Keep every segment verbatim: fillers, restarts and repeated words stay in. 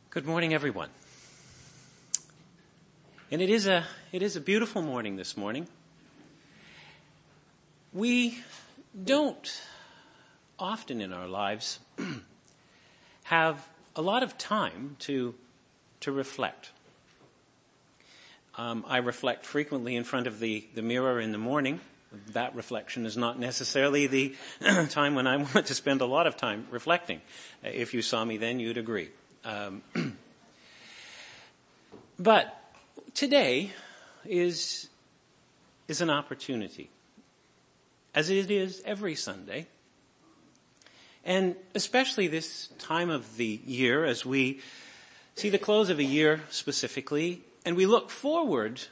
Good morning, everyone. And it is a it is a beautiful morning this morning. We don't often in our lives have a lot of time to to reflect. Um, I reflect frequently in front of the, the mirror in the morning. That reflection is not necessarily the time when I want to spend a lot of time reflecting. If you saw me then, you'd agree. Um, but today is is an opportunity, as it is every Sunday, and especially this time of the year as we see the close of a year specifically, and we look forward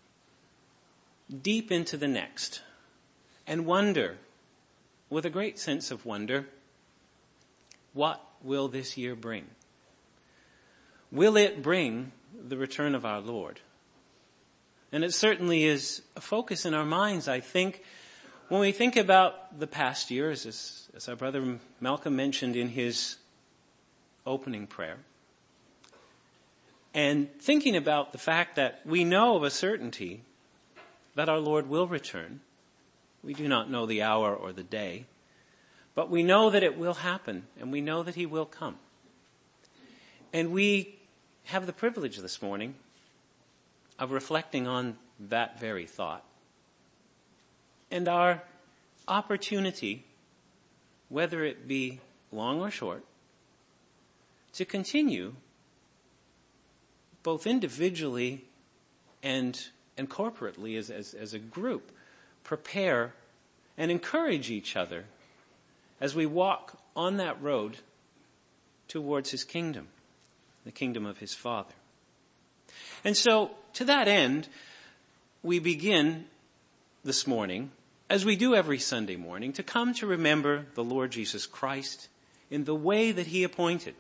deep into the next and wonder, with a great sense of wonder, what will this year bring? Will it bring the return of our Lord? And it certainly is a focus in our minds, I think, when we think about the past years, as, as our brother Malcolm mentioned in his opening prayer, and thinking about the fact that we know of a certainty that our Lord will return. We do not know the hour or the day, but we know that it will happen, and we know that he will come. And we have the privilege this morning of reflecting on that very thought. And our opportunity, whether it be long or short, to continue both individually and, and corporately as, as, as a group, prepare and encourage each other as we walk on that road towards his kingdom, the kingdom of his Father. And so, to that end, we begin this morning, as we do every Sunday morning, to come to remember the Lord Jesus Christ in the way that he appointed.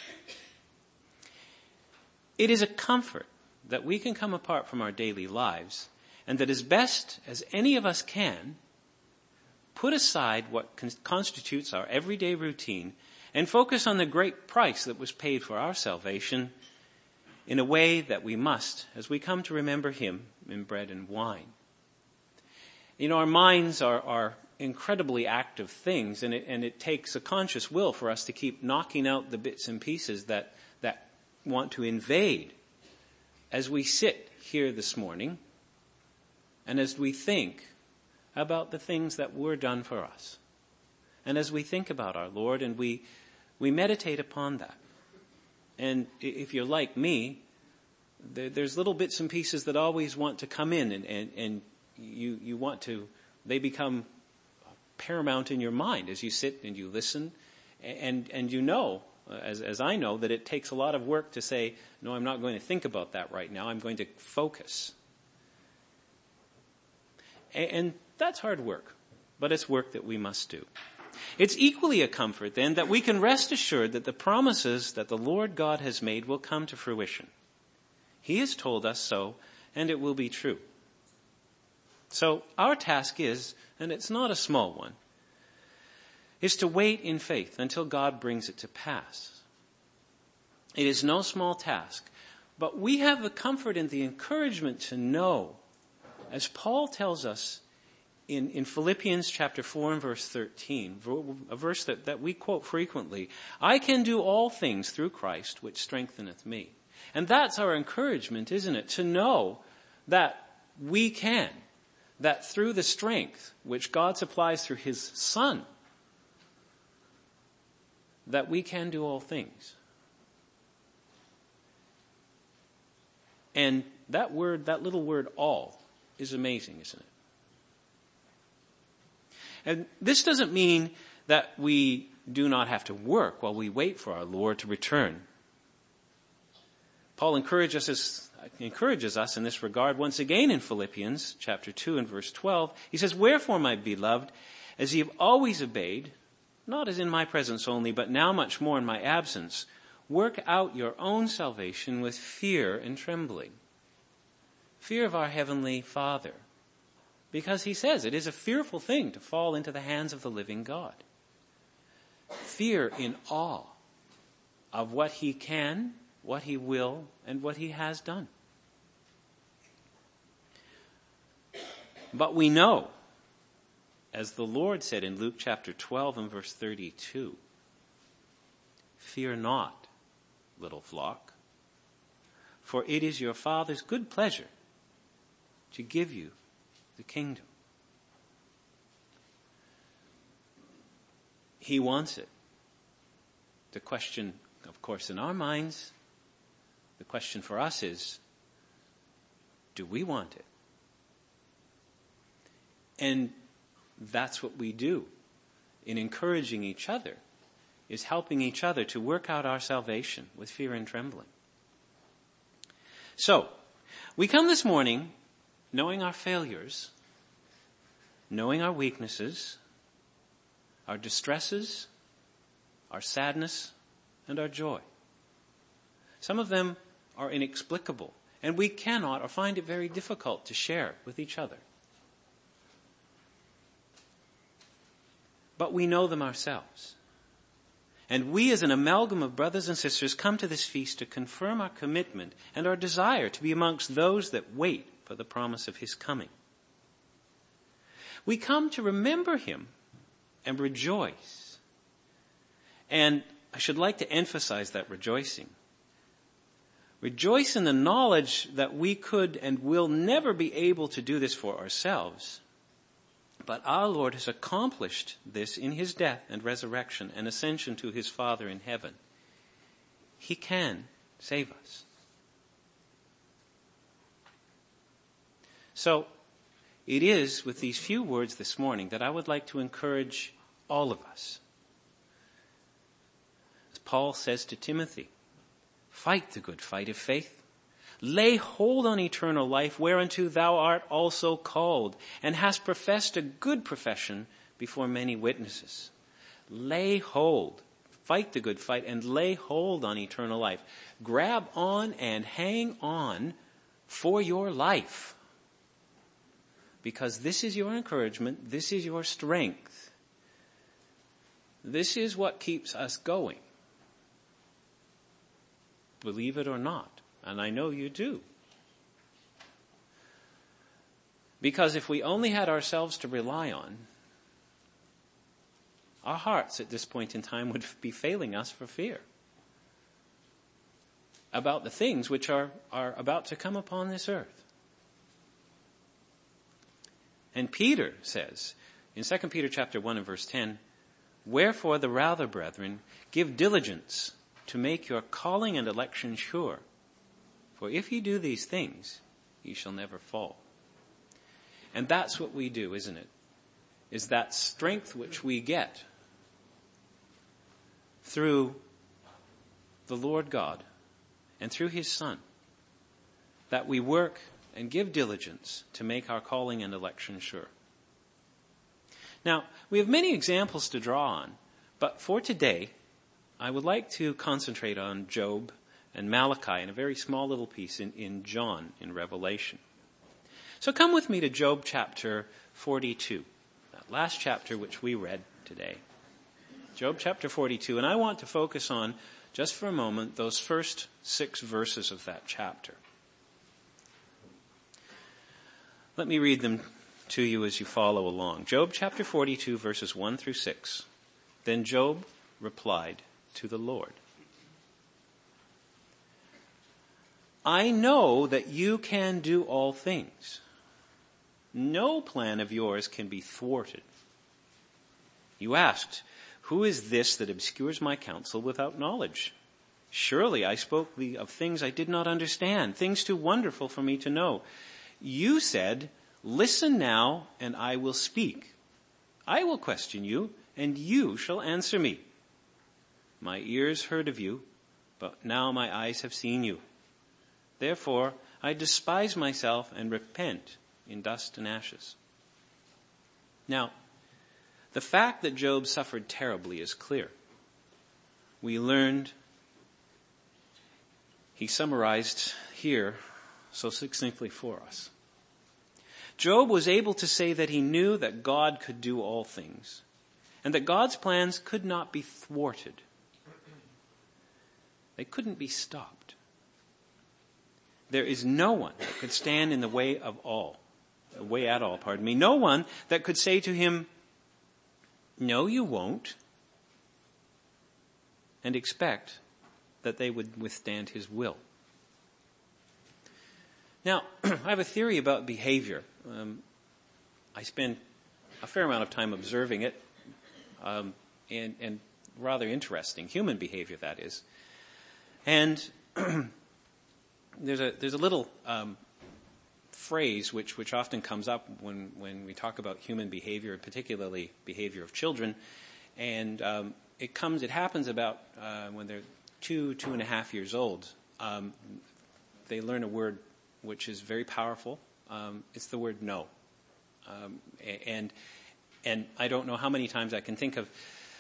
It is a comfort that we can come apart from our daily lives, and that as best as any of us can, put aside what con- constitutes our everyday routine and focus on the great price that was paid for our salvation in a way that we must as we come to remember him in bread and wine. You know, our minds are, are incredibly active things, and it, and it takes a conscious will for us to keep knocking out the bits and pieces that, that want to invade as we sit here this morning and as we think about the things that were done for us. And as we think about our Lord and we we meditate upon that. And if you're like me, there, there's little bits and pieces that always want to come in and, and, and you, you want to, they become paramount in your mind as you sit and you listen. And, and you know, as, as I know, that it takes a lot of work to say, no, I'm not going to think about that right now. I'm going to focus. And, and that's hard work, but it's work that we must do. It's equally a comfort, then, that we can rest assured that the promises that the Lord God has made will come to fruition. He has told us so, and it will be true. So our task is, and it's not a small one, is to wait in faith until God brings it to pass. It is no small task, but we have the comfort and the encouragement to know, as Paul tells us In, in Philippians chapter four and verse thirteen, a verse that, that we quote frequently, I can do all things through Christ which strengtheneth me. And that's our encouragement, isn't it? To know that we can, that through the strength which God supplies through his Son, that we can do all things. And that word, that little word all, is amazing, isn't it? And this doesn't mean that we do not have to work while we wait for our Lord to return. Paul encourages us, encourages us in this regard once again in Philippians chapter two and verse twelve. He says, wherefore, my beloved, as ye have always obeyed, not as in my presence only, but now much more in my absence, work out your own salvation with fear and trembling. Fear of our heavenly Father. Because he says it is a fearful thing to fall into the hands of the living God. Fear in awe of what he can what he will and what he has done. But we know, as the Lord said in Luke chapter twelve and verse thirty-two, fear not, little flock, for it is your Father's good pleasure to give you the kingdom. He wants it. The question, of course, in our minds, the question for us is, do we want it? And that's what we do in encouraging each other, is helping each other to work out our salvation with fear and trembling. So, we come this morning knowing our failures, knowing our weaknesses, our distresses, our sadness, and our joy. Some of them are inexplicable, and we cannot or find it very difficult to share with each other. But we know them ourselves. And we as an amalgam of brothers and sisters come to this feast to confirm our commitment and our desire to be amongst those that wait for the promise of his coming. We come to remember him and rejoice. And I should like to emphasize that rejoicing. Rejoice in the knowledge that we could and will never be able to do this for ourselves. But our Lord has accomplished this in his death and resurrection and ascension to his Father in heaven. He can save us. So, it is with these few words this morning that I would like to encourage all of us. As Paul says to Timothy, fight the good fight of faith. Lay hold on eternal life, whereunto thou art also called, and hast professed a good profession before many witnesses. Lay hold, fight the good fight, and lay hold on eternal life. Grab on and hang on for your life. Because this is your encouragement, this is your strength. This is what keeps us going. Believe it or not. And I know you do. Because if we only had ourselves to rely on, our hearts at this point in time would be failing us for fear about the things which are, are about to come upon this earth. And Peter says in Second Peter chapter one and verse ten, wherefore the rather, brethren, give diligence to make your calling and election sure. For if ye do these things, ye shall never fall. And that's what we do, isn't it? Is that strength which we get through the Lord God and through his Son, that we work and give diligence to make our calling and election sure. Now, we have many examples to draw on, but for today, I would like to concentrate on Job and Malachi in a very small little piece in, in John in Revelation. So come with me to Job chapter forty-two, that last chapter which we read today. Job chapter forty-two, and I want to focus on, just for a moment, those first six verses of that chapter. Let me read them to you as you follow along. Job chapter forty-two, verses one through six. Then Job replied to the Lord, I know that you can do all things. No plan of yours can be thwarted. You asked, who is this that obscures my counsel without knowledge? Surely I spoke of things I did not understand, things too wonderful for me to know. You said, listen now, and I will speak. I will question you, and you shall answer me. My ears heard of you, but now my eyes have seen you. Therefore, I despise myself and repent in dust and ashes. Now, the fact that Job suffered terribly is clear. We learned, he summarized here so succinctly for us. Job was able to say that he knew that God could do all things, and that God's plans could not be thwarted. They couldn't be stopped. there is no one that could stand in the way of all, the way at all, pardon me. No one that could say to him, no, you won't, and expect that they would withstand his will. Now, I have a theory about behavior. Um, I spend a fair amount of time observing it, um, and, and rather interesting, human behavior, that is. And there's a there's a little um, phrase which which often comes up when when we talk about human behavior, particularly behavior of children, and um, it comes it happens about uh, when they're two two and a half years old. Um, they learn a word which is very powerful. Um, it's the word no, um, and and I don't know how many times I can think of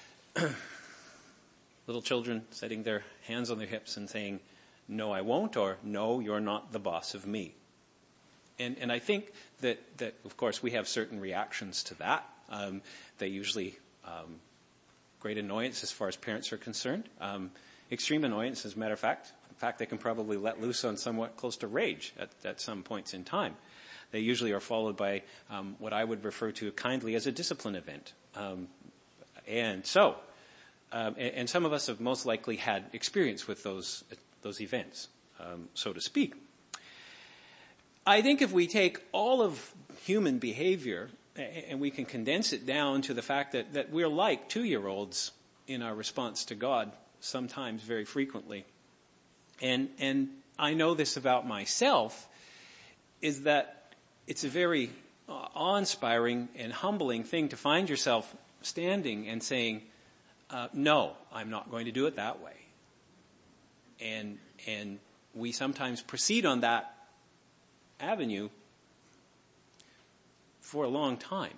little children setting their hands on their hips and saying, no, I won't, or no, you're not the boss of me. And and I think that, that of course, we have certain reactions to that. Um, they usually, um, great annoyance as far as parents are concerned. Um, extreme annoyance, as a matter of fact. In fact, they can probably let loose on somewhat close to rage at, at some points in time. They usually are followed by um, what I would refer to kindly as a discipline event. Um, and so... Um, and, and some of us have most likely had experience with those those events, um, so to speak. I think if we take all of human behavior and we can condense it down to the fact that, that we're like two-year-olds in our response to God, sometimes very frequently. And and I know this about myself, is that it's a very awe-inspiring and humbling thing to find yourself standing and saying, Uh, no, I'm not going to do it that way. And and we sometimes proceed on that avenue for a long time.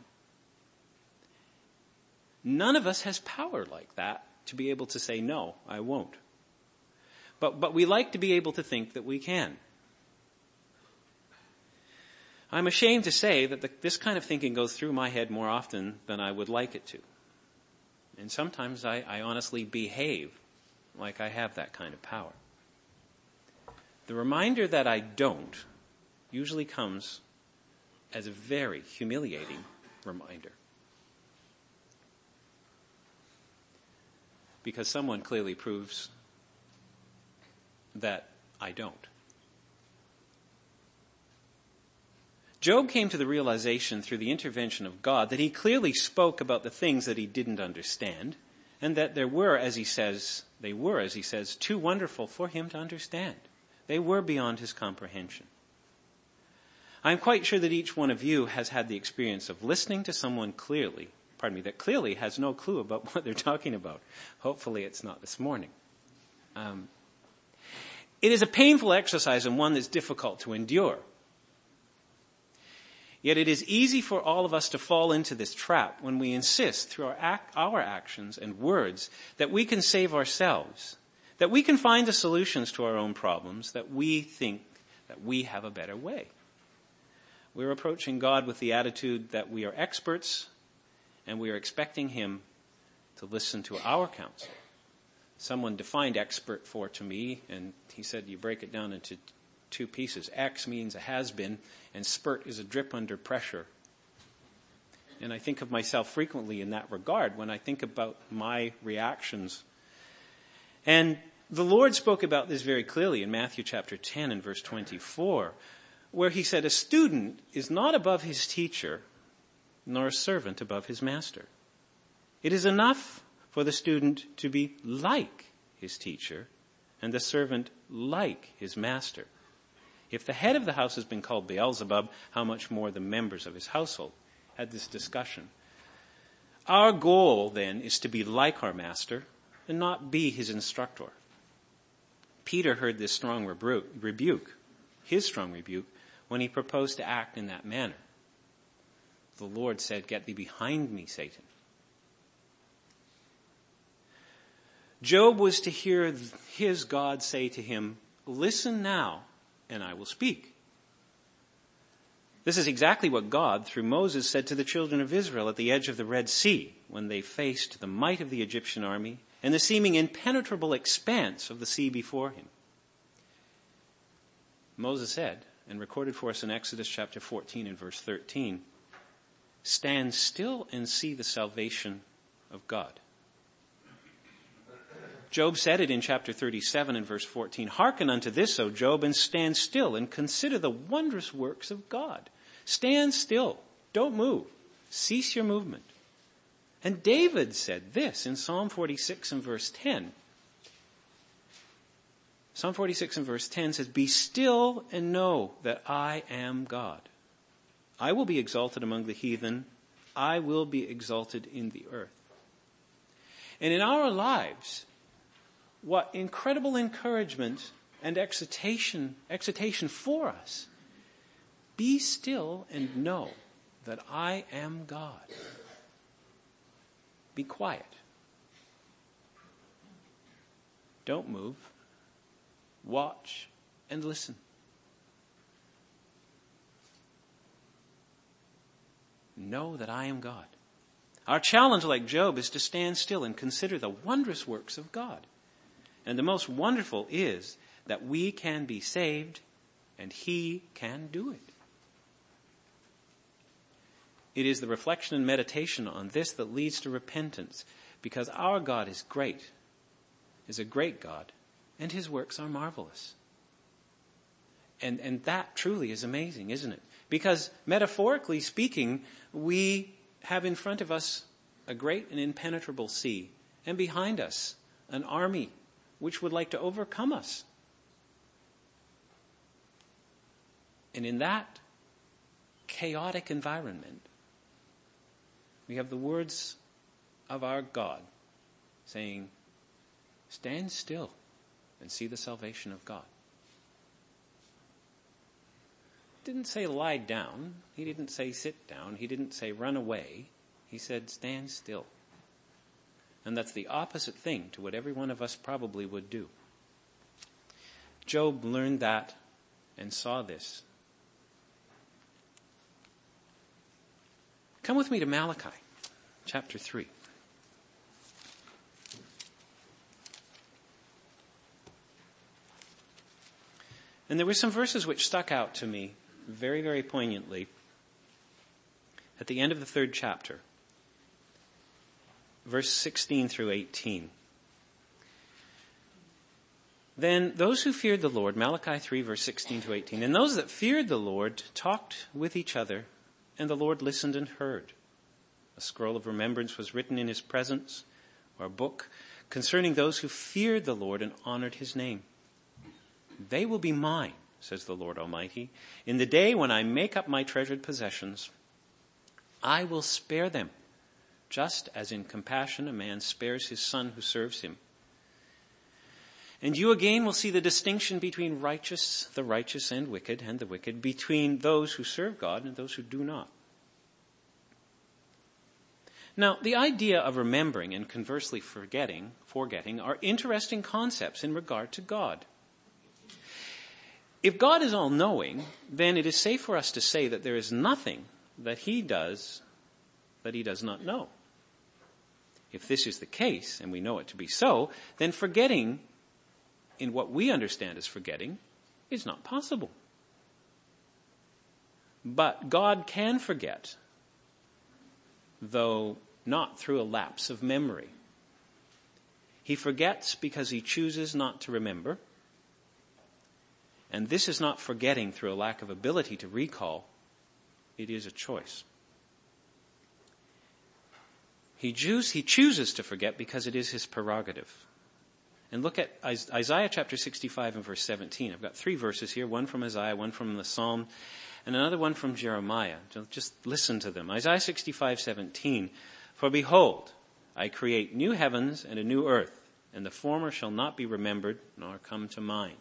None of us has power like that to be able to say, no, I won't. But but we like to be able to think that we can. I'm ashamed to say that the, this kind of thinking goes through my head more often than I would like it to. And sometimes I, I honestly behave like I have that kind of power. The reminder that I don't usually comes as a very humiliating reminder. Because someone clearly proves that I don't. Job came to the realization through the intervention of God that he clearly spoke about the things that he didn't understand, and that there were, as he says, they were, as he says, too wonderful for him to understand. They were beyond his comprehension. I'm quite sure that each one of you has had the experience of listening to someone clearly, pardon me, that clearly has no clue about what they're talking about. Hopefully it's not this morning. Um, it is a painful exercise and one that's difficult to endure. Yet it is easy for all of us to fall into this trap when we insist through our, act, our actions and words that we can save ourselves, that we can find the solutions to our own problems, that we think that we have a better way. We're approaching God with the attitude that we are experts and we are expecting him to listen to our counsel. Someone defined expert for to me, and he said you break it down into two pieces. X means a has-been, and spurt is a drip under pressure. And I think of myself frequently in that regard when I think about my reactions. And the Lord spoke about this very clearly in Matthew chapter ten and verse twenty-four, where he said, a student is not above his teacher, nor a servant above his master. It is enough for the student to be like his teacher, and the servant like his master. If the head of the house has been called Beelzebub, how much more the members of his household? Had this discussion. Our goal, then, is to be like our master and not be his instructor. Peter heard this strong rebuke, his strong rebuke, when he proposed to act in that manner. The Lord said, get thee behind me, Satan. Job was to hear his God say to him, listen now, and I will speak. This is exactly what God, through Moses, said to the children of Israel at the edge of the Red Sea when they faced the might of the Egyptian army and the seeming impenetrable expanse of the sea before him. Moses said, and recorded for us in Exodus chapter fourteen and verse thirteen, stand still and see the salvation of God. Job said it in chapter thirty-seven and verse fourteen, hearken unto this, O Job, and stand still and consider the wondrous works of God. Stand still. Don't move. Cease your movement. And David said this in Psalm forty-six and verse ten. Psalm forty-six and verse ten says, be still and know that I am God. I will be exalted among the heathen. I will be exalted in the earth. And in our lives, what incredible encouragement and excitation, excitation for us. Be still and know that I am God. Be quiet. Don't move. Watch and listen. Know that I am God. Our challenge, like Job, is to stand still and consider the wondrous works of God. And the most wonderful is that we can be saved and He can do it. It is the reflection and meditation on this that leads to repentance, because our God is great, is a great God, and His works are marvelous. And, and that truly is amazing, isn't it? Because metaphorically speaking, we have in front of us a great and impenetrable sea, and behind us an army which would like to overcome us. And in that chaotic environment, we have the words of our God saying, stand still and see the salvation of God. He didn't say lie down. He didn't say sit down. He didn't say run away. He said stand still. And that's the opposite thing to what every one of us probably would do. Job learned that and saw this. Come with me to Malachi, chapter three. And there were some verses which stuck out to me very, very poignantly at the end of the third chapter, verse sixteen through eighteen. Then those who feared the Lord, Malachi three, verse sixteen to eighteen, and those that feared the Lord talked with each other, and the Lord listened and heard. A scroll of remembrance was written in His presence, or a book concerning those who feared the Lord and honored His name. They will be mine, says the Lord Almighty. In the day when I make up my treasured possessions, I will spare them, just as in compassion a man spares his son who serves him. And you again will see the distinction between righteous, the righteous and wicked, and the wicked, between those who serve God and those who do not. Now, the idea of remembering and conversely forgetting, forgetting are interesting concepts in regard to God. If God is all-knowing, then it is safe for us to say that there is nothing that He does that He does not know. If this is the case, and we know it to be so, then forgetting in what we understand as forgetting is not possible. But God can forget, though not through a lapse of memory. He forgets because He chooses not to remember. And this is not forgetting through a lack of ability to recall. It is a choice. He, choose, he chooses to forget because it is His prerogative. And look at Isaiah chapter sixty-five and verse seventeen. I've got three verses here, one from Isaiah, one from the Psalm, and another one from Jeremiah. Just listen to them. Isaiah sixty-five seventeen. For behold, I create new heavens and a new earth, and the former shall not be remembered, nor come to mind.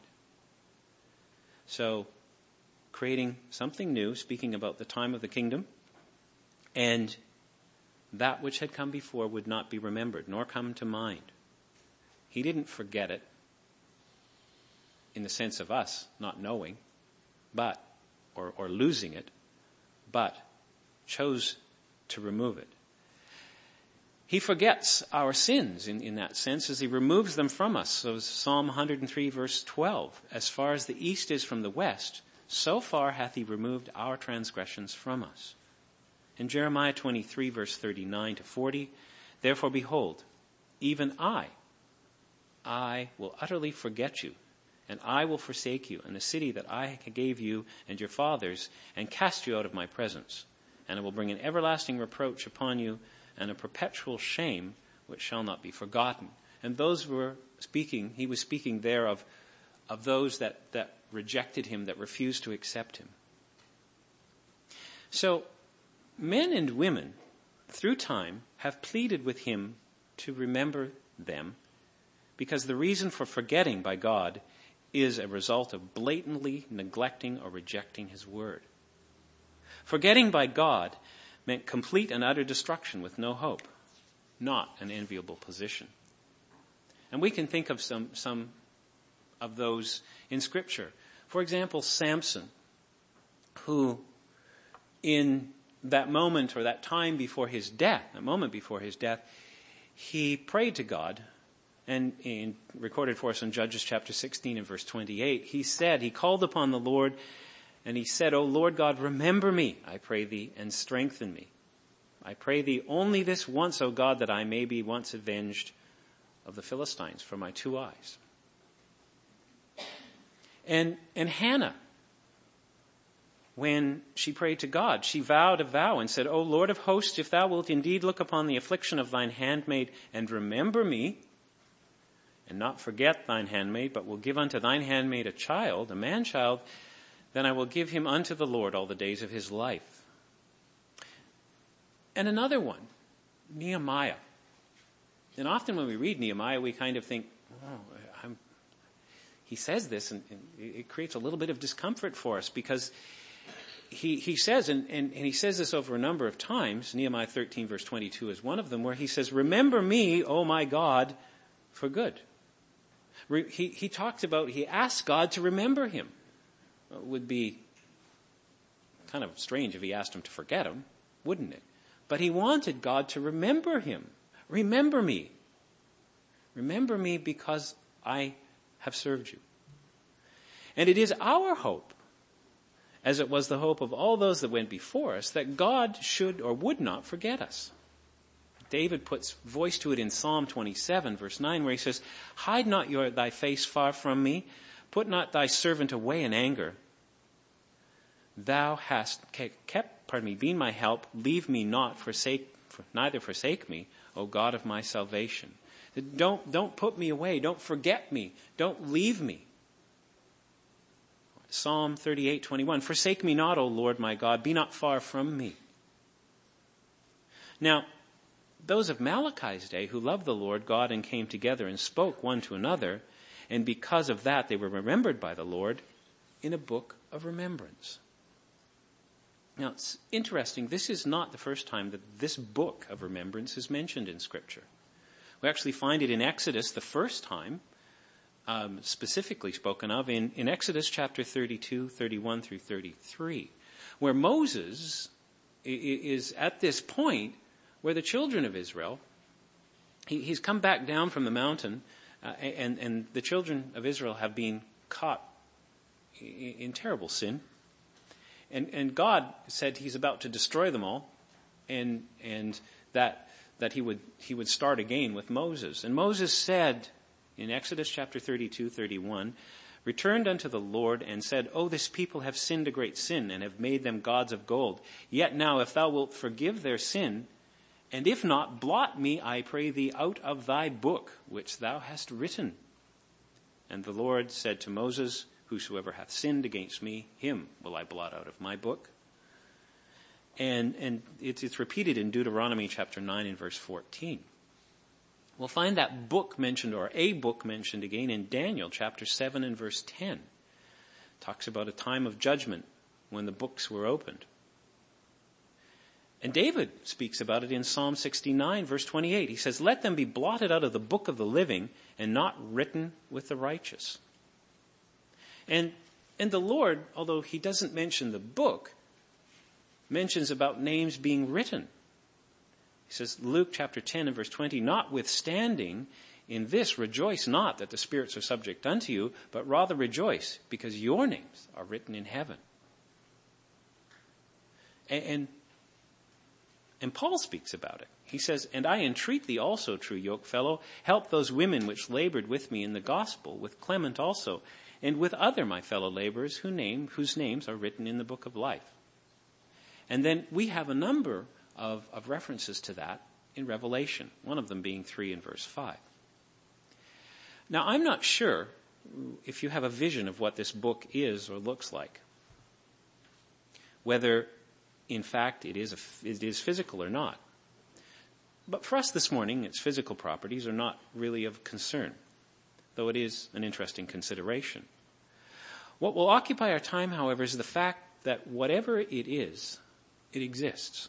So, creating something new, speaking about the time of the kingdom, and that which had come before would not be remembered, nor come to mind. He didn't forget it in the sense of us not knowing, but, or, or losing it, but chose to remove it. He forgets our sins in, in that sense as he removes them from us. So Psalm one hundred three verse twelve, as far as the east is from the west, so far hath he removed our transgressions from us. In Jeremiah twenty-three verse thirty-nine to forty, therefore behold, even I, I will utterly forget you, and I will forsake you, and the city that I gave you and your fathers, and cast you out of my presence. And I will bring an everlasting reproach upon you, and a perpetual shame which shall not be forgotten. And those were speaking, he was speaking there of, of those that, that rejected him, that refused to accept him. So, men and women, through time, have pleaded with him to remember them, because the reason for forgetting by God is a result of blatantly neglecting or rejecting his word. Forgetting by God meant complete and utter destruction with no hope, not an enviable position. And we can think of some, some of those in Scripture. For example, Samson, who in that moment or that time before his death, that moment before his death, he prayed to God, and in, recorded for us in Judges chapter sixteen and verse twenty-eight, he said, he called upon the Lord, and he said, O Lord God, remember me, I pray thee, and strengthen me. I pray thee only this once, O God, that I may be once avenged of the Philistines for my two eyes. And, and Hannah, when she prayed to God, she vowed a vow and said, O Lord of hosts, if thou wilt indeed look upon the affliction of thine handmaid and remember me, and not forget thine handmaid, but will give unto thine handmaid a child, a man-child, then I will give him unto the Lord all the days of his life. And another one, Nehemiah. And often when we read Nehemiah, we kind of think, oh, I'm, he says this, and, and it creates a little bit of discomfort for us, because he, he says, and, and, and he says this over a number of times, Nehemiah thirteen verse twenty-two is one of them, where he says, remember me, O my God, for good. Re, he, he talks about, he asks God to remember him. It would be kind of strange if he asked him to forget him, wouldn't it? But he wanted God to remember him. Remember me. Remember me because I have served you. And it is our hope, as it was the hope of all those that went before us, that God should or would not forget us. David puts voice to it in Psalm twenty-seven, verse nine, where he says, hide not your, thy face far from me. Put not thy servant away in anger. Thou hast kept, pardon me, been my help. Leave me not, forsake, neither forsake me, O God of my salvation. Don't, don't put me away. Don't forget me. Don't leave me. Psalm thirty-eight twenty-one, forsake me not, O Lord my God. Be not far from me. Now, those of Malachi's day who loved the Lord God and came together and spoke one to another, and because of that they were remembered by the Lord in a book of remembrance. Now, it's interesting. This is not the first time that this book of remembrance is mentioned in Scripture. We actually find it in Exodus the first time, um, specifically spoken of in, in Exodus chapter thirty-two, thirty-one through thirty-three, where Moses is at this point where the children of Israel, he, he's come back down from the mountain, uh, and, and the children of Israel have been caught in, in terrible sin. And, and God said he's about to destroy them all, and, and that, that he would, he would start again with Moses. And Moses said in Exodus chapter thirty-two, thirty-one, returned unto the Lord and said, O this people have sinned a great sin and have made them gods of gold. Yet now if thou wilt forgive their sin, and if not, blot me, I pray thee, out of thy book which thou hast written. And the Lord said to Moses, whosoever hath sinned against me, him will I blot out of my book. And, and it's, it's repeated in Deuteronomy chapter nine and verse fourteen. We'll find that book mentioned, or a book mentioned again, in Daniel chapter seven and verse ten. It talks about a time of judgment when the books were opened. And David speaks about it in Psalm sixty-nine verse twenty-eight. He says, let them be blotted out of the book of the living and not written with the righteous. And, and the Lord, although he doesn't mention the book, mentions about names being written. He says, Luke chapter ten and verse twenty, notwithstanding in this rejoice not that the spirits are subject unto you, but rather rejoice because your names are written in heaven. And, and, and Paul speaks about it. He says, and I entreat thee also, true yokefellow, help those women which labored with me in the gospel, with Clement also, and with other my fellow laborers who name, whose names are written in the book of life. And then we have a number of, of references to that in Revelation, one of them being three in verse five. Now, I'm not sure if you have a vision of what this book is or looks like, whether, in fact, it is, a, it is physical or not. But for us this morning, its physical properties are not really of concern, though it is an interesting consideration. What will occupy our time, however, is the fact that whatever it is, it exists.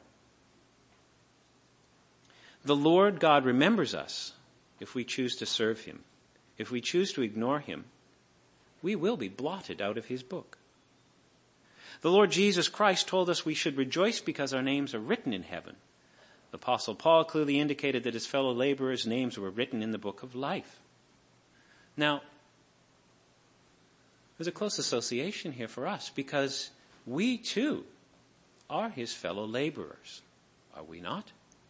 The Lord God remembers us if we choose to serve him. If we choose to ignore him, we will be blotted out of his book. The Lord Jesus Christ told us we should rejoice because our names are written in heaven. The Apostle Paul clearly indicated that his fellow laborers' names were written in the book of life. Now, there's a close association here for us because we too are his fellow laborers, are we not?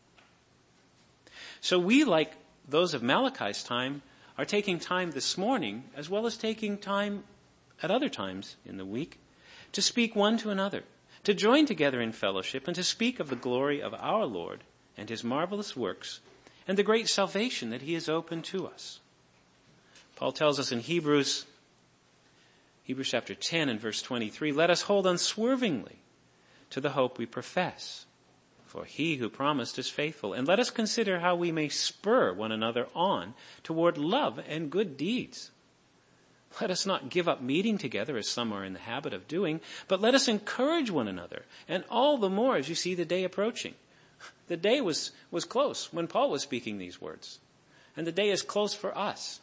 So we, like those of Malachi's time, are taking time this morning, as well as taking time at other times in the week, to speak one to another, to join together in fellowship, and to speak of the glory of our Lord and his marvelous works, and the great salvation that he has opened to us. Paul tells us in Hebrews, Hebrews chapter ten and verse twenty-three, let us hold unswervingly to the hope we profess. For he who promised is faithful. And let us consider how we may spur one another on toward love and good deeds. Let us not give up meeting together as some are in the habit of doing, but let us encourage one another, and all the more as you see the day approaching. The day was, was close when Paul was speaking these words, and the day is close for us.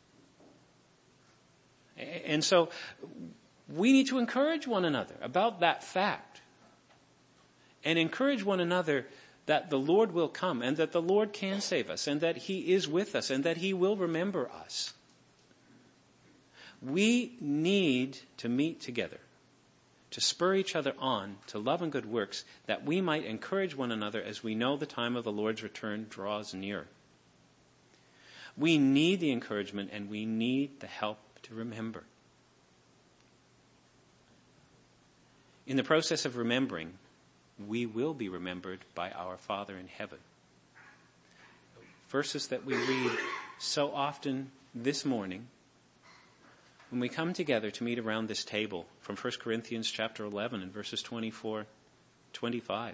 And so we need to encourage one another about that fact. And encourage one another that the Lord will come and that the Lord can save us and that he is with us and that he will remember us. We need to meet together, to spur each other on to love and good works, that we might encourage one another as we know the time of the Lord's return draws near. We need the encouragement and we need the help to remember. In the process of remembering, we will be remembered by our Father in heaven. Verses that we read so often this morning when we come together to meet around this table from First Corinthians chapter eleven and verses twenty-four, twenty-five.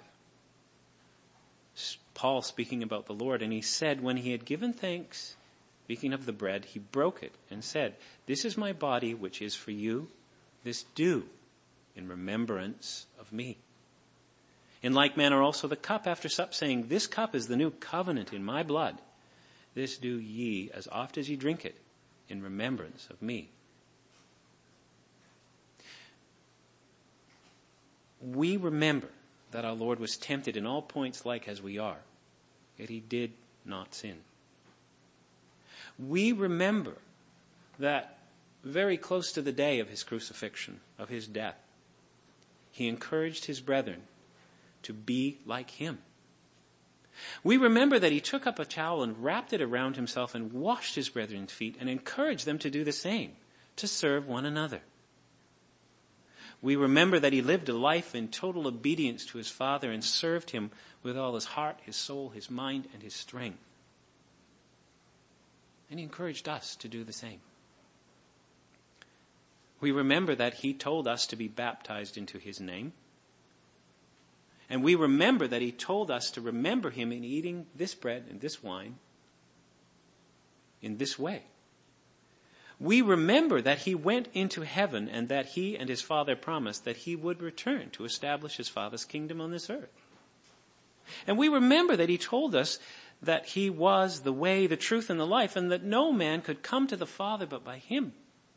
Paul speaking about the Lord, and he said, when he had given thanks, speaking of the bread, he broke it and said, this is my body which is for you. This do in remembrance of me. In like manner also the cup after sup, saying, this cup is the new covenant in my blood. This do ye as oft as ye drink it in remembrance of me. We remember that our Lord was tempted in all points like as we are, yet he did not sin. We remember that very close to the day of his crucifixion, of his death, he encouraged his brethren to be like him. We remember that he took up a towel and wrapped it around himself and washed his brethren's feet and encouraged them to do the same, to serve one another. We remember that he lived a life in total obedience to his Father and served him with all his heart, his soul, his mind, and his strength. And he encouraged us to do the same. We remember that he told us to be baptized into his name. And we remember that he told us to remember him in eating this bread and this wine in this way. We remember that he went into heaven and that he and his Father promised that he would return to establish his Father's kingdom on this earth. And we remember that he told us that he was the way, the truth, and the life, and that no man could come to the Father but by him.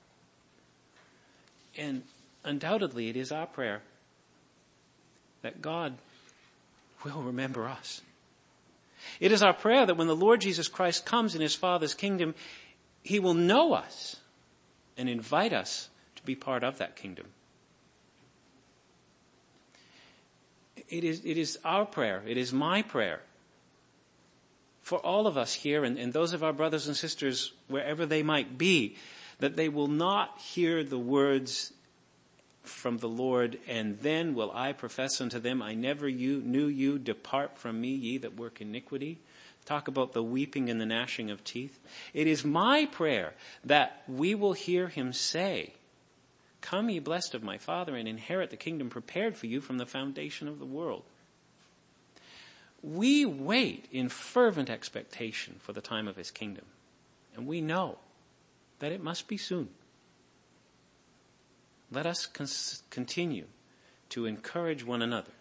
And undoubtedly it is our prayer that God will remember us It is our prayer that when the Lord Jesus Christ comes in his Father's kingdom, he will know us and invite us to be part of that kingdom. It is, it is our prayer, it is my prayer for all of us here and, and those of our brothers and sisters wherever they might be, that they will not hear the words from the Lord, and then will I profess unto them, I never you, knew you, depart from me, ye that work iniquity. Talk about the weeping and the gnashing of teeth. It is my prayer that we will hear him say, come ye blessed of my Father, and inherit the kingdom prepared for you from the foundation of the world. We wait in fervent expectation for the time of his kingdom, and we know that it must be soon. Let us con- continue to encourage one another.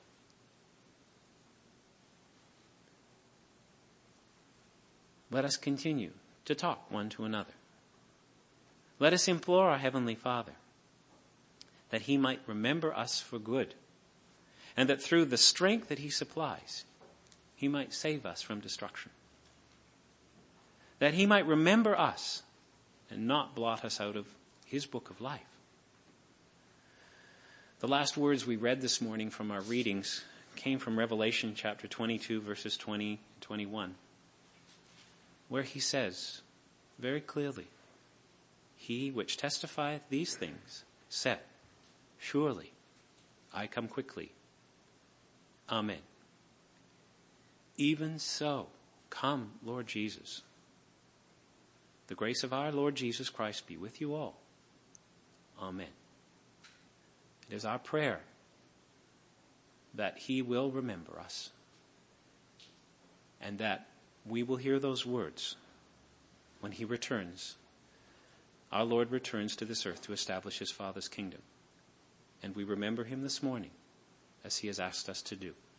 Let us continue to talk one to another. Let us implore our Heavenly Father that he might remember us for good, and that through the strength that he supplies, he might save us from destruction. That he might remember us and not blot us out of his book of life. The last words we read this morning from our readings came from Revelation chapter twenty-two, verses twenty and twenty-one, where he says very clearly, he which testifieth these things said, surely I come quickly. Amen. Even so, come, Lord Jesus. The grace of our Lord Jesus Christ be with you all. Amen. It is our prayer that he will remember us, and that we will hear those words when he returns. Our Lord returns to this earth to establish his Father's kingdom, and we remember him this morning as he has asked us to do.